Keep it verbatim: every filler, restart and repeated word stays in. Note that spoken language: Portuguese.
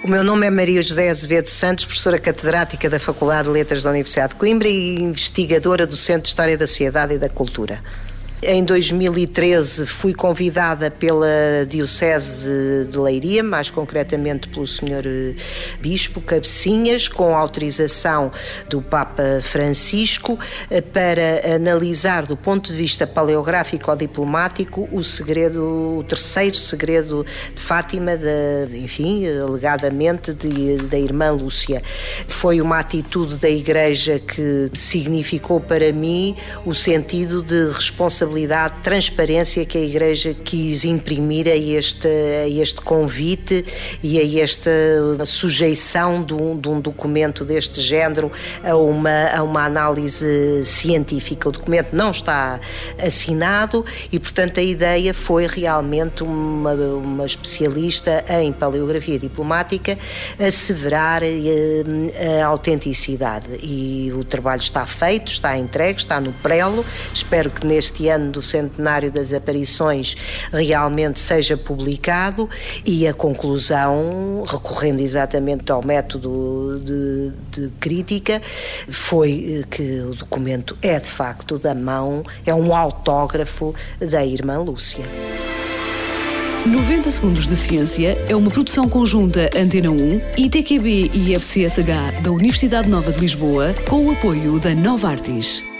O meu nome é Maria José Azevedo Santos, professora catedrática da Faculdade de Letras da Universidade de Coimbra e investigadora do Centro de História da Sociedade e da Cultura. Em dois mil e treze fui convidada pela Diocese de Leiria, mais concretamente pelo senhor Bispo Cabecinhas, com autorização do Papa Francisco, para analisar do ponto de vista paleográfico-diplomático o segredo, o terceiro segredo de Fátima, de, enfim, alegadamente de, da irmã Lúcia. Foi uma atitude da Igreja que significou para mim o sentido de responsabilidade, transparência que a Igreja quis imprimir a este, a este convite e a esta sujeição de um, de um documento deste género a uma, a uma análise científica. O documento não está assinado e, portanto, a ideia foi realmente uma, uma especialista em paleografia diplomática asseverar a, a autenticidade. E o trabalho está feito, está entregue, está no prelo. Espero que neste ano do centenário das aparições realmente seja publicado e a conclusão, recorrendo exatamente ao método de, de crítica, foi que o documento é de facto da mão, é um autógrafo da irmã Lúcia. noventa Segundos de Ciência é uma produção conjunta Antena um, I T Q B e F C S H da Universidade Nova de Lisboa, com o apoio da Novartis.